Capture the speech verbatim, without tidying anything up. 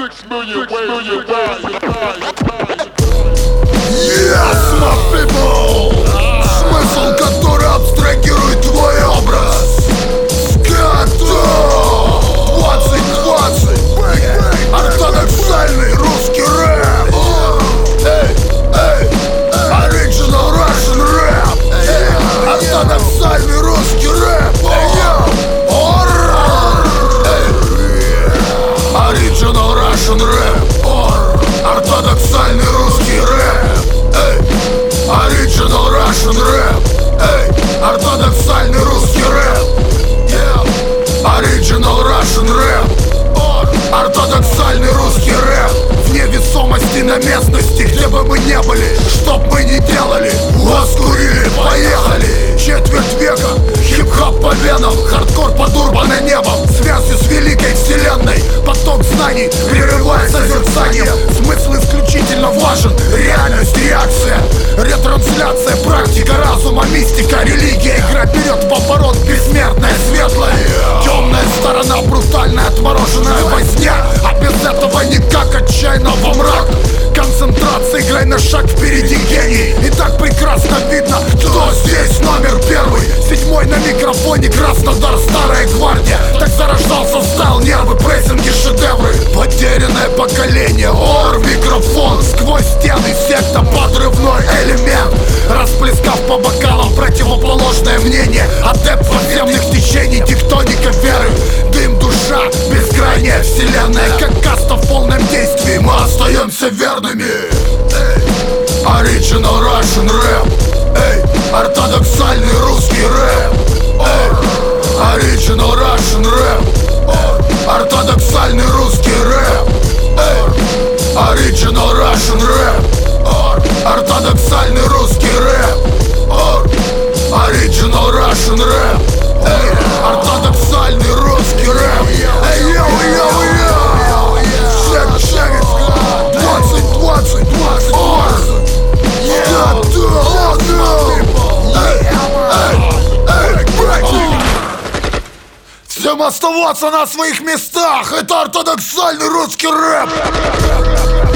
Six million ways. Yes, my people! Смысл, который абстрагирует твой образ. Скато! двадцать двадцать! Ортодоксальный русский рэп! Эй, эй! Original Russian рэп! Ортодоксальный русский рэп! Original Russian рэп! Ортодоксальный русский рэп! Эй! Original Russian рэп! Эй! Ортодоксальный русский рэп! Yeah! Original Russian рэп! Ортодоксальный русский рэп! Вне весомости на местности, где бы мы не были, чтоб мы не делали, воскурили, поехали! Четверть века, хип-хоп по венам, хардкор под урбаной небом, связи с великой вселенной, поток знаний прерывает созерцанием. Смысл исключительно важен, реальность, реакция, ретрансляция, практика разума, мистика, религия. Игра вперед, поворот, бессмертная, светлая, темная сторона, брутальная, отмороженная возня. А без этого никак, отчаянно во мрак. Концентрация, играй на шаг впереди, гений. И так прекрасно видно, кто здесь номер первый. Седьмой на микрофоне, Краснодар, старая гвардия. Так зарождался стайл, нервы, прессинги, шедевры. Потерянное поколение, ор, микрофон. Сквозь стены секта, подрывной элемент. Расплескав по бокалам противоположное мнение. Адепт подземных течений, тектоника веры. Дым, душа, бескрайняя вселенная. Как каста в полном действии, мы остаемся верными. Original Russian рэп. Эй, ортодоксальный русский рэп. Эй, Original Russian рэп. Ортодоксальный русский рэп. Эй, Original Russian рэп. Ортодоксальный русский рэп. Original Russian рэп. Эй, ортодоксальный русский рэп. Эй, йоу, йоу, йоу. Check, check it. двадцать двадцать, двадцать двадцать. Всем оставаться на своих местах. Это ортодоксальный русский рэп.